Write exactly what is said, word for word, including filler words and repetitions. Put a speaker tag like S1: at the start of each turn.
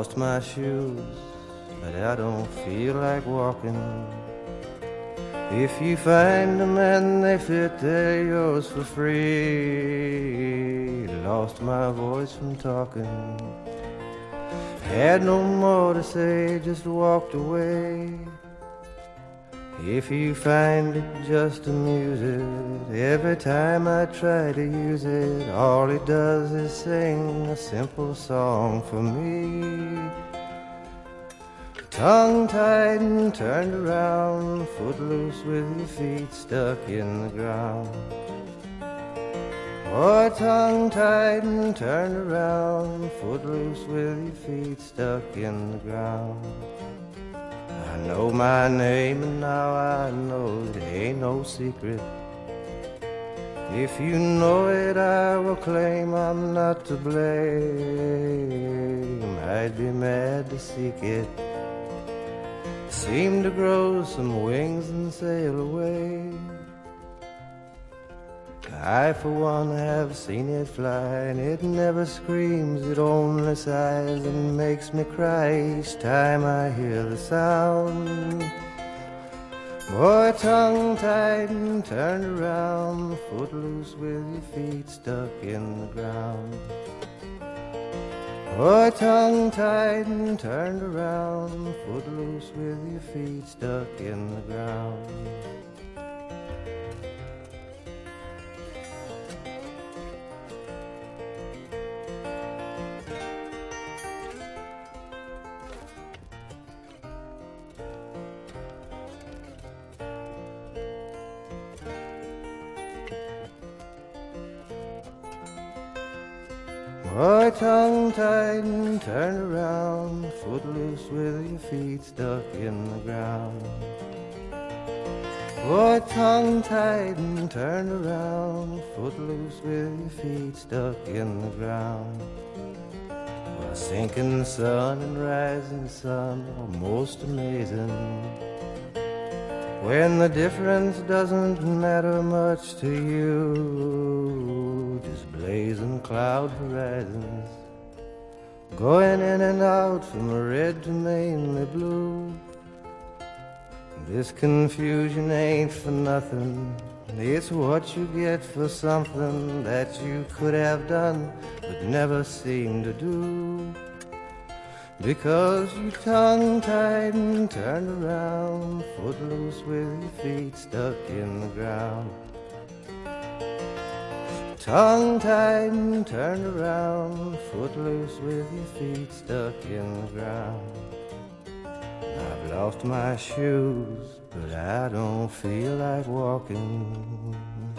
S1: lost my shoes, but I don't feel like walking. If you find them and they fit, they're yours for free. Lost my voice from talking, had no more to say, just walked away. If you find it, just amuse it. Every time I try to use it, all it does is sing a simple song for me. Tongue-tied and turned around, footloose with your feet stuck in the ground. Oh, tongue-tied and turned around, footloose with your feet stuck in the ground. I know my name and now I know it ain't no secret. If you know it, I will claim I'm not to blame. I'd be mad to seek it. Seem to grow some wings and sail away. I for one have seen it fly, and it never screams, it only sighs and makes me cry each time I hear the sound. Boy, tongue-tied and turned around, footloose with your feet stuck in the ground. Boy, tongue-tied and turned around, footloose with your feet stuck in the ground. Boy, tongue-tied and turned around, footloose with your feet stuck in the ground. Boy, tongue-tied and turned around, footloose with your feet stuck in the ground. Well, sinking sun and rising sun are most amazing, when the difference doesn't matter much to you. Just blazing cloud horizons, going in and out from red to mainly blue. This confusion ain't for nothing, it's what you get for something that you could have done but never seemed to do. Because you tongue-tied and turned around, footloose with your feet stuck in the ground. Tongue-tied and turned around, footloose with your feet stuck in the ground. I've lost my shoes, but I don't feel like walking.